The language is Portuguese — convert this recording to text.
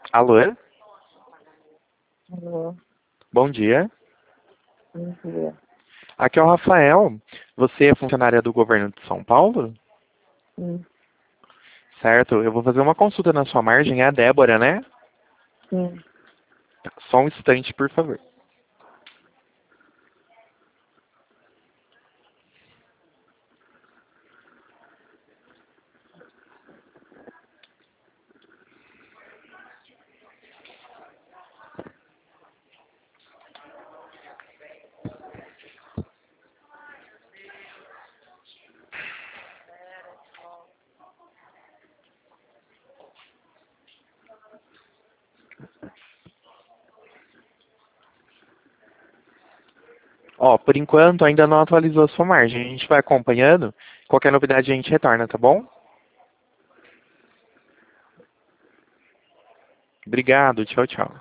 Alô? Alô, Bom dia. bom dia. Aqui é o Rafael. Você é funcionária do governo de São Paulo? Sim, Certo. Eu vou fazer uma consulta na sua margem. É a Débora, né? sim. Tá, só um instante, por favor. Ó, por enquanto ainda não atualizou a sua margem. A gente vai acompanhando. Qualquer novidade a gente retorna, tá bom? Obrigado. Tchau, tchau.